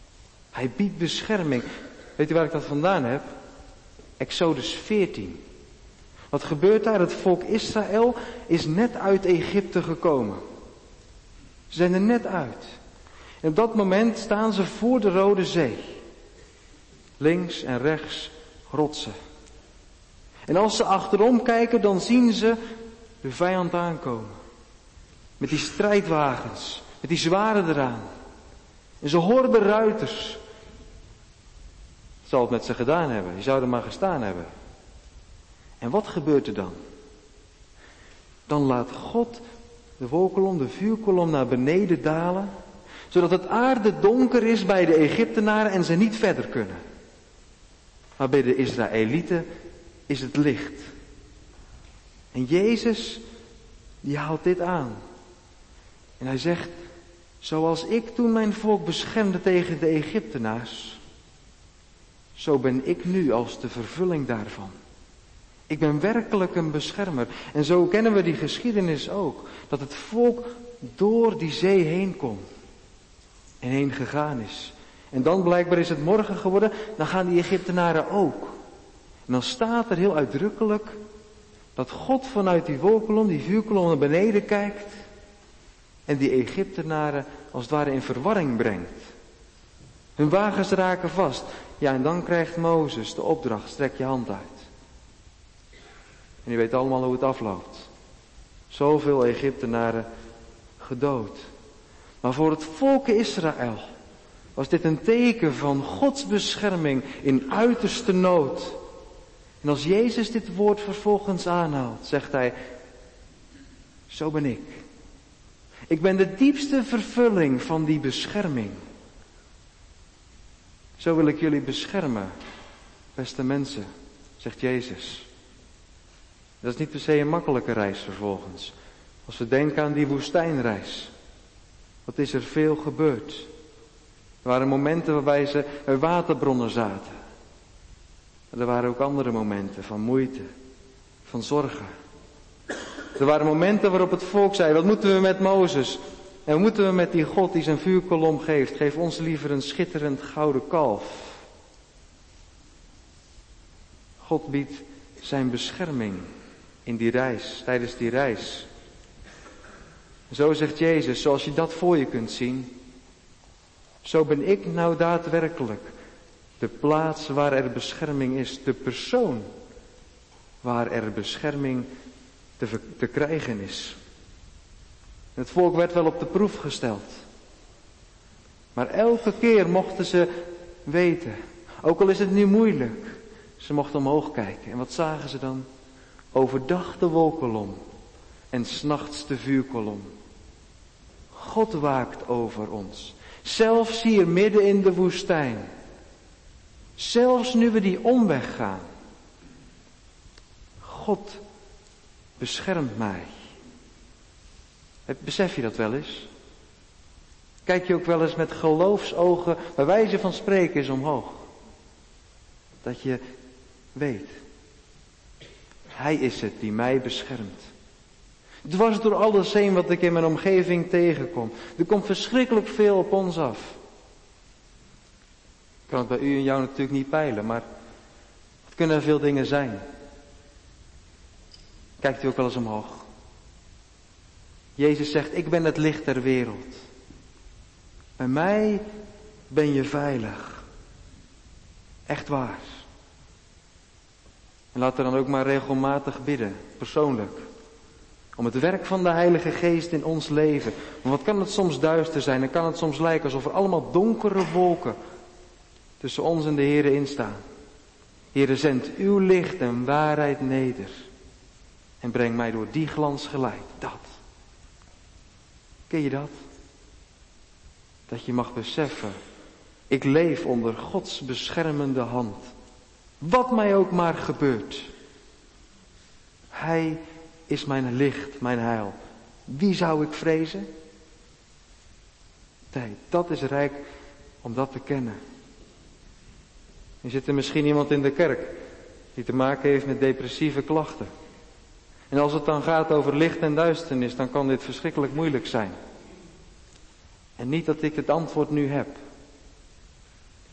Hij biedt bescherming. Weet u waar ik dat vandaan heb? Exodus 14. Wat gebeurt daar? Het volk Israël is net uit Egypte gekomen. Ze zijn er net uit. En op dat moment staan ze voor de Rode Zee. Links en rechts rotsen. En als ze achterom kijken, dan zien ze de vijand aankomen. Met die strijdwagens, met die zwaarden eraan. En ze horen de ruiters. Zal het met ze gedaan hebben, die zouden maar gestaan hebben. En wat gebeurt er dan? Dan laat God de wolkolom, de vuurkolom naar beneden dalen, zodat het aarde donker is bij de Egyptenaren en ze niet verder kunnen. Maar bij de Israëlieten is het licht. En Jezus, die haalt dit aan. En hij zegt, zoals ik toen mijn volk beschermde tegen de Egyptenaars, zo ben ik nu als de vervulling daarvan. Ik ben werkelijk een beschermer. En zo kennen we die geschiedenis ook. Dat het volk door die zee heen kon. En heen gegaan is. En dan blijkbaar is het morgen geworden. Dan gaan die Egyptenaren ook. En dan staat er heel uitdrukkelijk dat God vanuit die wolkolom, die vuurkolom naar beneden kijkt. En die Egyptenaren als het ware in verwarring brengt. Hun wagens raken vast. Ja, en dan krijgt Mozes de opdracht, strek je hand uit. En u weet allemaal hoe het afloopt. Zoveel Egyptenaren gedood. Maar voor het volk Israël was dit een teken van Gods bescherming in uiterste nood. En als Jezus dit woord vervolgens aanhaalt, zegt hij, zo ben ik. Ik ben de diepste vervulling van die bescherming. Zo wil ik jullie beschermen, beste mensen, zegt Jezus. Dat is niet per se een makkelijke reis vervolgens. Als we denken aan die woestijnreis. Wat is er veel gebeurd. Er waren momenten waarbij ze bij waterbronnen zaten. Maar er waren ook andere momenten van moeite, van zorgen. Er waren momenten waarop het volk zei, wat moeten we met Mozes? En wat moeten we met die God die zijn vuurkolom geeft? Geef ons liever een schitterend gouden kalf. God biedt zijn bescherming in die reis, tijdens die reis. Zo zegt Jezus, zoals je dat voor je kunt zien, zo ben ik nou daadwerkelijk de plaats waar er bescherming is, de persoon waar er bescherming te krijgen is. Het volk werd wel op de proef gesteld. Maar elke keer mochten ze weten, ook al is het nu moeilijk, ze mochten omhoog kijken. En wat zagen ze dan? Overdag de wolkolom en 's nachts de vuurkolom. God waakt over ons. Zelfs hier midden in de woestijn. Zelfs nu we die omweg gaan. God beschermt mij. Besef je dat wel eens? Kijk je ook wel eens met geloofsogen, bij wijze van spreken, eens omhoog. Dat je weet. Hij is het die mij beschermt. Dwars door alles heen wat ik in mijn omgeving tegenkom. Er komt verschrikkelijk veel op ons af. Ik kan het bij u en jou natuurlijk niet peilen, maar het kunnen er veel dingen zijn. Kijkt u ook wel eens omhoog. Jezus zegt, ik ben het licht der wereld. Bij mij ben je veilig. Echt waar. En laten we dan ook maar regelmatig bidden, persoonlijk. Om het werk van de Heilige Geest in ons leven. Want wat kan het soms duister zijn en kan het soms lijken alsof er allemaal donkere wolken tussen ons en de Heere instaan. Heere, zend uw licht en waarheid neder. En breng mij door die glans geleid. Dat. Ken je dat? Dat je mag beseffen, ik leef onder Gods beschermende hand. Wat mij ook maar gebeurt. Hij is mijn licht, mijn heil. Wie zou ik vrezen? Nee, dat is rijk om dat te kennen. Er zit er misschien iemand in de kerk die te maken heeft met depressieve klachten. En als het dan gaat over licht en duisternis, dan kan dit verschrikkelijk moeilijk zijn. En niet dat ik het antwoord nu heb.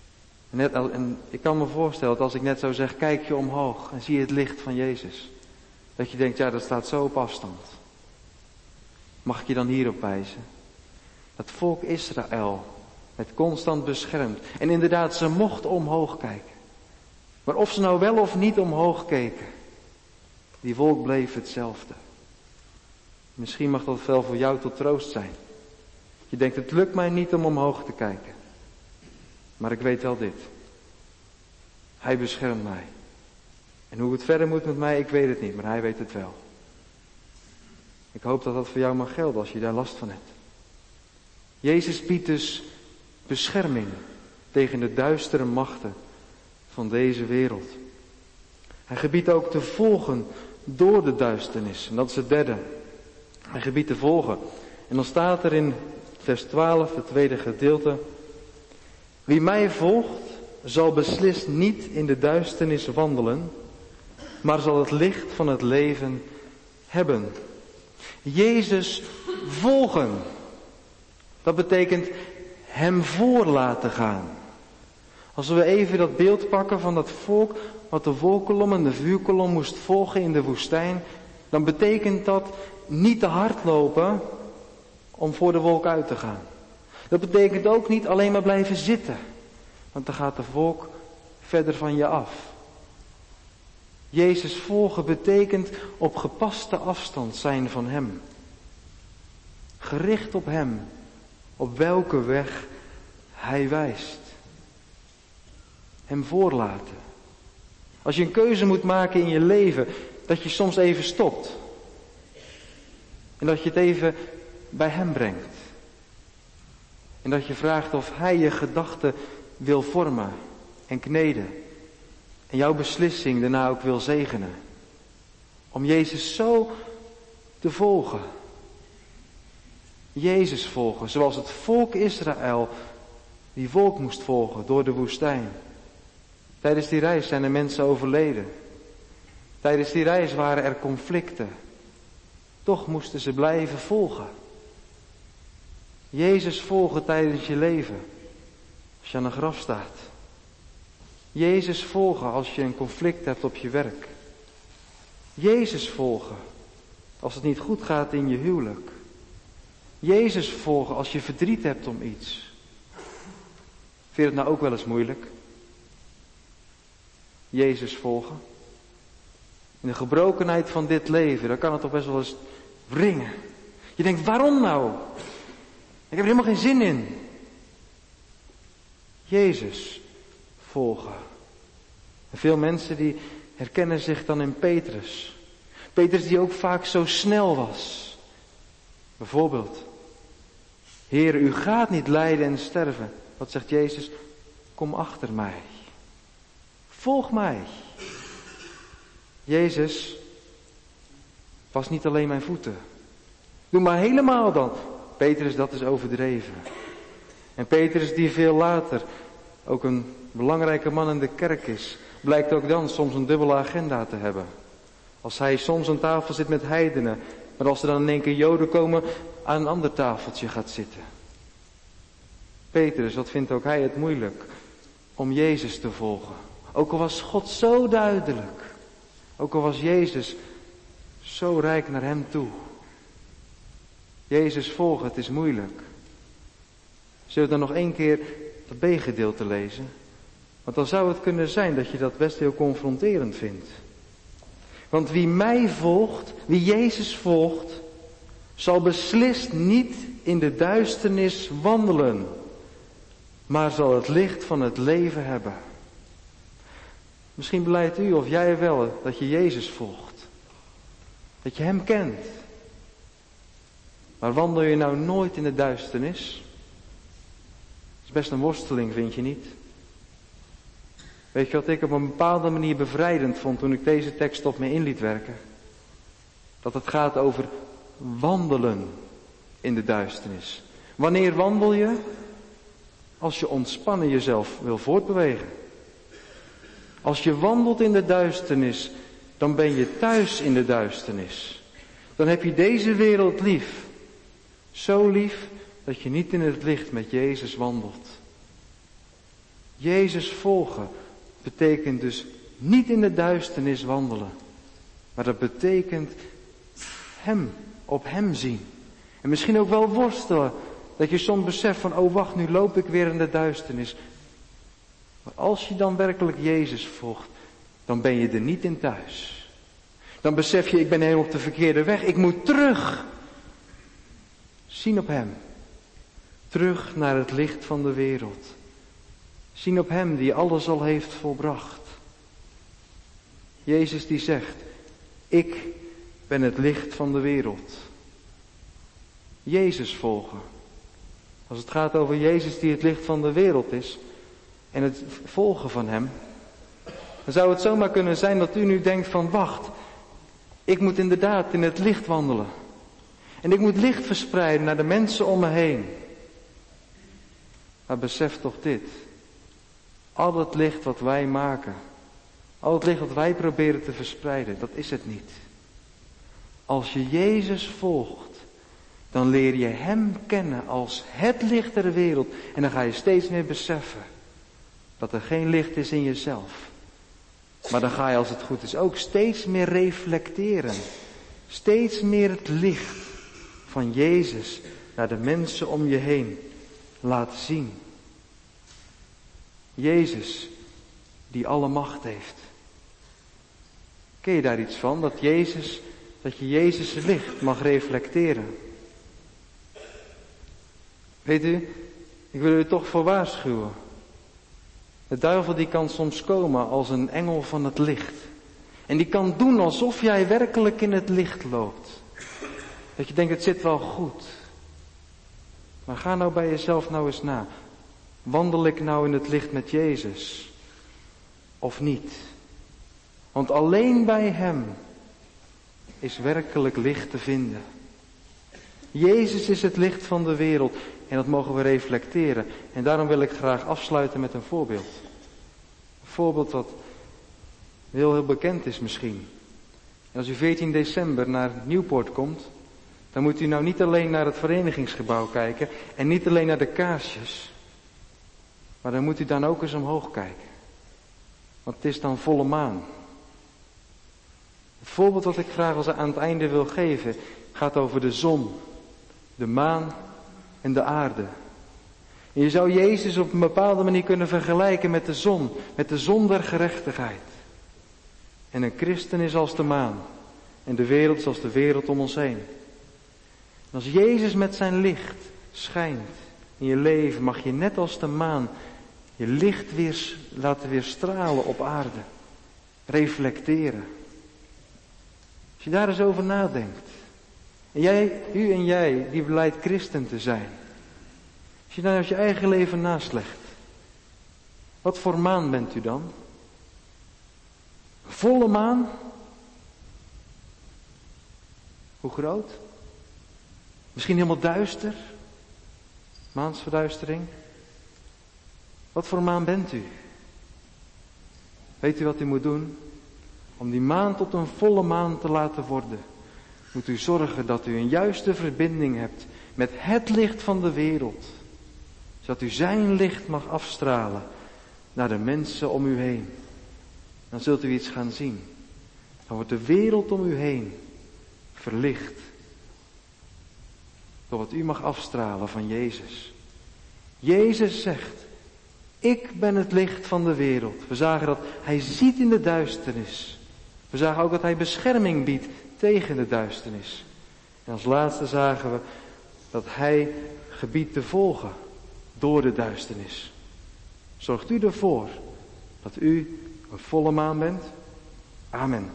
En ik kan me voorstellen dat als ik net zo zeg, kijk je omhoog en zie je het licht van Jezus. Dat je denkt, ja, dat staat zo op afstand. Mag ik je dan hierop wijzen? Dat volk Israël werd constant beschermd. En inderdaad, ze mochten omhoog kijken. Maar of ze nou wel of niet omhoog keken, die volk bleef hetzelfde. Misschien mag dat wel voor jou tot troost zijn. Je denkt, het lukt mij niet om omhoog te kijken. Maar ik weet wel dit. Hij beschermt mij. En hoe het verder moet met mij, ik weet het niet, maar hij weet het wel. Ik hoop dat dat voor jou mag gelden als je daar last van hebt. Jezus biedt dus bescherming tegen de duistere machten van deze wereld. Hij gebiedt ook te volgen door de duisternis. En dat is het derde. Hij gebiedt te volgen. En dan staat er in vers 12, het tweede gedeelte. Wie mij volgt, zal beslist niet in de duisternis wandelen, maar zal het licht van het leven hebben. Jezus volgen. Dat betekent hem voor laten gaan. Als we even dat beeld pakken van dat volk wat de wolkolom en de vuurkolom moest volgen in de woestijn, dan betekent dat niet te hard lopen om voor de wolk uit te gaan. Dat betekent ook niet alleen maar blijven zitten, want dan gaat de wolk verder van je af. Jezus volgen betekent op gepaste afstand zijn van hem. Gericht op hem, op welke weg hij wijst. Hem voorlaten. Als je een keuze moet maken in je leven, dat je soms even stopt. En dat je het even bij hem brengt. En dat je vraagt of hij je gedachten wil vormen en kneden. En jouw beslissing daarna ook wil zegenen. Om Jezus zo te volgen. Jezus volgen, zoals het volk Israël die volk moest volgen door de woestijn. Tijdens die reis zijn er mensen overleden. Tijdens die reis waren er conflicten. Toch moesten ze blijven volgen. Jezus volgen tijdens je leven. Als je aan een graf staat. Jezus volgen als je een conflict hebt op je werk. Jezus volgen als het niet goed gaat in je huwelijk. Jezus volgen als je verdriet hebt om iets. Vind je het nou ook wel eens moeilijk? Jezus volgen. In de gebrokenheid van dit leven, dan kan het toch best wel eens wringen. Je denkt, waarom nou? Ik heb er helemaal geen zin in. Jezus volgen. En veel mensen die herkennen zich dan in Petrus. Petrus die ook vaak zo snel was. Bijvoorbeeld. Heer, u gaat niet lijden en sterven. Wat zegt Jezus? Kom achter mij. Volg mij. Jezus was niet alleen mijn voeten. Doe maar helemaal dan. Petrus, dat is overdreven. En Petrus die veel later ook een belangrijke man in de kerk is, blijkt ook dan soms een dubbele agenda te hebben. Als hij soms aan tafel zit met heidenen, maar als er dan in één keer Joden komen, aan een ander tafeltje gaat zitten. Petrus, wat vindt ook hij het moeilijk om Jezus te volgen. Ook al was God zo duidelijk. Ook al was Jezus zo rijk naar hem toe. Jezus volgen, het is moeilijk. Zullen we dan nog één keer het B-gedeelte lezen? Want dan zou het kunnen zijn dat je dat best heel confronterend vindt. Want wie mij volgt, wie Jezus volgt, zal beslist niet in de duisternis wandelen, maar zal het licht van het leven hebben. Misschien belijdt u of jij wel dat je Jezus volgt. Dat je hem kent. Maar wandel je nou nooit in de duisternis? Dat is best een worsteling, vind je niet? Weet je wat ik op een bepaalde manier bevrijdend vond toen ik deze tekst op me in liet werken? Dat het gaat over wandelen in de duisternis. Wanneer wandel je? Als je ontspannen jezelf wil voortbewegen. Als je wandelt in de duisternis, dan ben je thuis in de duisternis. Dan heb je deze wereld lief. Zo lief dat je niet in het licht met Jezus wandelt. Jezus volgen betekent dus niet in de duisternis wandelen. Maar dat betekent op hem zien. En misschien ook wel worstelen. Dat je soms beseft van, oh wacht, nu loop ik weer in de duisternis. Maar als je dan werkelijk Jezus volgt, dan ben je er niet in thuis. Dan besef je, ik ben helemaal op de verkeerde weg. Ik moet terug. Zien op hem. Terug naar het licht van de wereld. Zien op hem die alles al heeft volbracht. Jezus die zegt, ik ben het licht van de wereld. Jezus volgen. Als het gaat over Jezus die het licht van de wereld is en het volgen van hem, dan zou het zomaar kunnen zijn dat u nu denkt van wacht, ik moet inderdaad in het licht wandelen. En ik moet licht verspreiden naar de mensen om me heen. Maar besef toch dit. Al het licht wat wij maken, al het licht wat wij proberen te verspreiden, dat is het niet. Als je Jezus volgt, dan leer je hem kennen als het licht der wereld. En dan ga je steeds meer beseffen dat er geen licht is in jezelf. Maar dan ga je, als het goed is, ook steeds meer reflecteren. Steeds meer het licht van Jezus naar de mensen om je heen laten zien. Jezus, die alle macht heeft. Ken je daar iets van? Dat je Jezus' licht mag reflecteren. Weet u, ik wil u toch voor waarschuwen. De duivel die kan soms komen als een engel van het licht. En die kan doen alsof jij werkelijk in het licht loopt. Dat je denkt, het zit wel goed. Maar ga nou bij jezelf nou eens na. Wandel ik nou in het licht met Jezus? Of niet? Want alleen bij hem is werkelijk licht te vinden. Jezus is het licht van de wereld. En dat mogen we reflecteren. En daarom wil ik graag afsluiten met een voorbeeld. Een voorbeeld dat heel bekend is misschien. En als u 14 december naar Nieuwpoort komt, dan moet u nou niet alleen naar het verenigingsgebouw kijken en niet alleen naar de kaarsjes. Maar dan moet u dan ook eens omhoog kijken. Want het is dan volle maan. Het voorbeeld wat ik graag aan het einde wil geven gaat over de zon, de maan en de aarde. En je zou Jezus op een bepaalde manier kunnen vergelijken met de zon der gerechtigheid. En een christen is als de maan en de wereld is als de wereld om ons heen. En als Jezus met zijn licht schijnt in je leven, mag je net als de maan je licht weer laten weer stralen op aarde. Reflecteren. Als je daar eens over nadenkt. En u en jij, die beleidt christen te zijn. Als je daar uit je eigen leven naslegt. Wat voor maan bent u dan? Een volle maan? Hoe groot? Misschien helemaal duister? Maansverduistering? Wat voor maan bent u? Weet u wat u moet doen? Om die maan tot een volle maan te laten worden, moet u zorgen dat u een juiste verbinding hebt met het licht van de wereld. Zodat u zijn licht mag afstralen naar de mensen om u heen. Dan zult u iets gaan zien. Dan wordt de wereld om u heen verlicht. Door wat u mag afstralen van Jezus. Jezus zegt, ik ben het licht van de wereld. We zagen dat hij ziet in de duisternis. We zagen ook dat hij bescherming biedt tegen de duisternis. En als laatste zagen we dat hij gebiedt te volgen door de duisternis. Zorgt u ervoor dat u een volle maan bent? Amen.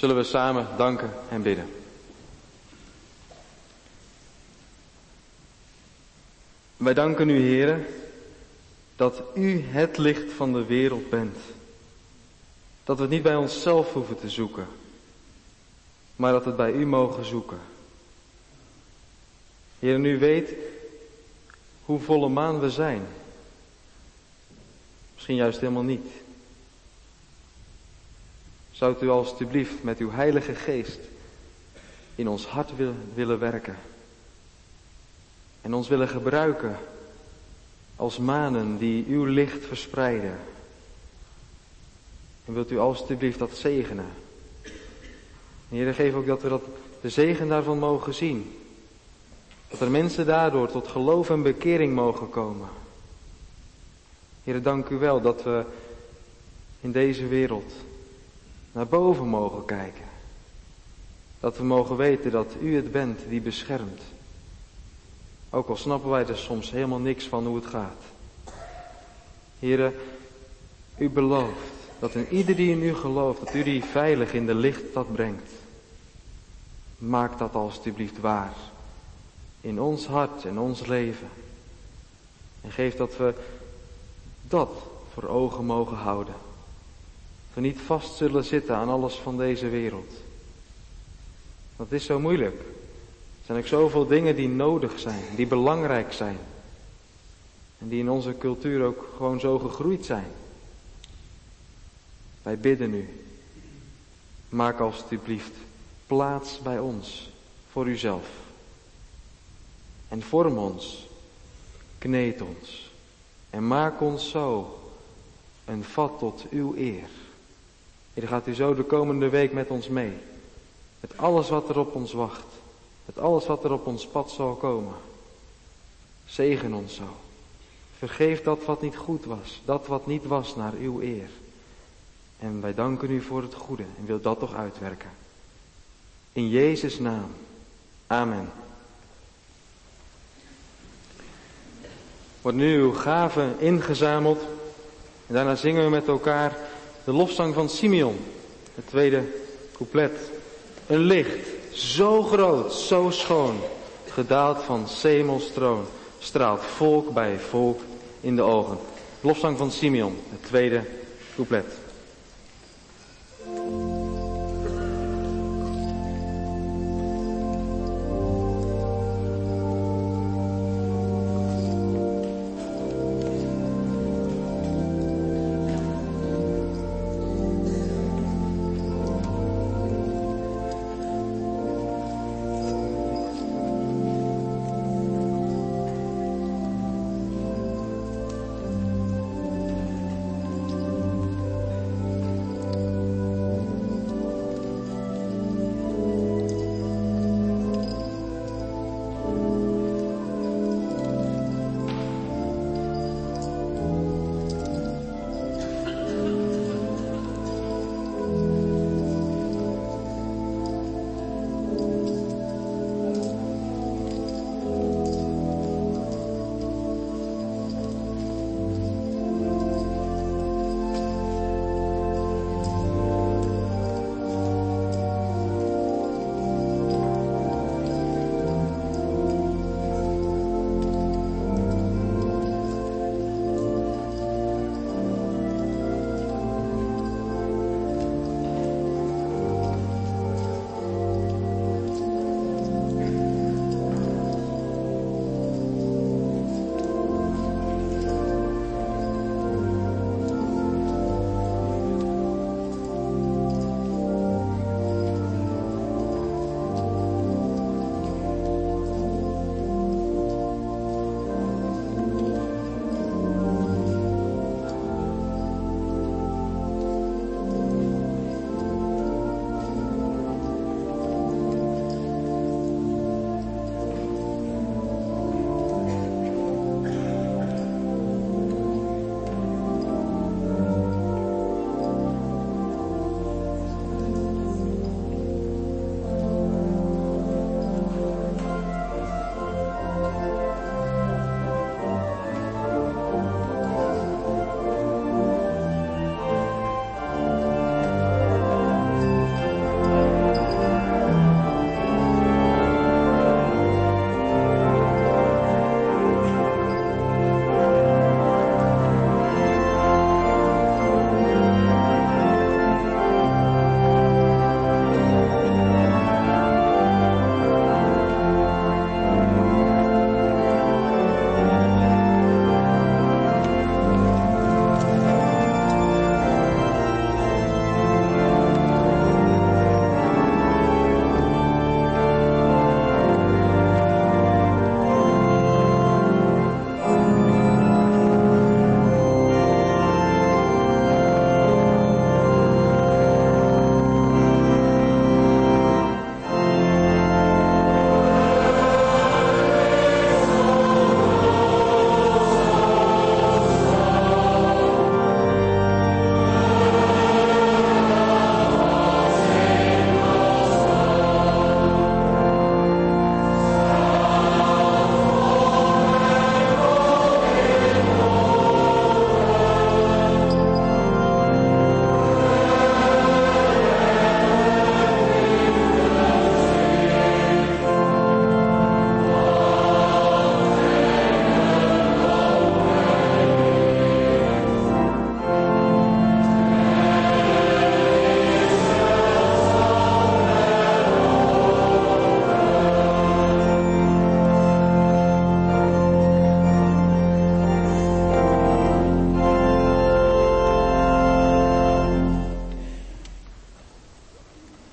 Zullen we samen danken en bidden. Wij danken u, Heere, dat u het licht van de wereld bent. Dat we het niet bij onszelf hoeven te zoeken, maar dat we het bij u mogen zoeken. Heer, u weet hoe volle maan we zijn. Misschien juist helemaal niet. Zou u alstublieft met uw Heilige Geest in ons hart willen werken. En ons willen gebruiken als manen die uw licht verspreiden. En wilt u alstublieft dat zegenen. Heer, geef ook dat we de zegen daarvan mogen zien. Dat er mensen daardoor tot geloof en bekering mogen komen. Heer, dank u wel dat we in deze wereld naar boven mogen kijken. Dat we mogen weten dat u het bent die beschermt. Ook al snappen wij er soms helemaal niks van hoe het gaat. Heer, u belooft dat in ieder die in u gelooft, dat u die veilig in de lichtstad brengt. Maak dat alstublieft waar. In ons hart en ons leven. En geef dat we dat voor ogen mogen houden. Dat we niet vast zullen zitten aan alles van deze wereld. Dat is zo moeilijk. Er zijn ook zoveel dingen die nodig zijn, die belangrijk zijn. En die in onze cultuur ook gewoon zo gegroeid zijn. Wij bidden u. Maak alstublieft plaats bij ons voor uzelf. En vorm ons, kneed ons en maak ons zo een vat tot uw eer. Heer, gaat u zo de komende week met ons mee. Met alles wat er op ons wacht. Met alles wat er op ons pad zal komen. Zegen ons zo. Vergeef dat wat niet goed was. Dat wat niet was naar uw eer. En wij danken u voor het goede en wil dat toch uitwerken. In Jezus' naam. Amen. Wordt nu uw gaven ingezameld. En daarna zingen we met elkaar de lofzang van Simeon. Het tweede couplet. Een licht, zo groot, zo schoon, gedaald van 's hemels troon, straalt volk bij volk in de ogen. Lofzang van Simeon, het tweede couplet.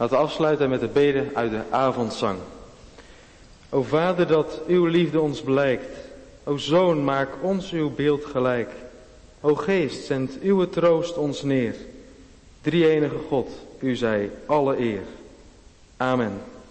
Laten we afsluiten met de bede uit de avondzang. O Vader, dat uw liefde ons blijkt. O Zoon, maak ons uw beeld gelijk. O Geest, zend uw troost ons neer. Drie-enige God, u zij alle eer. Amen.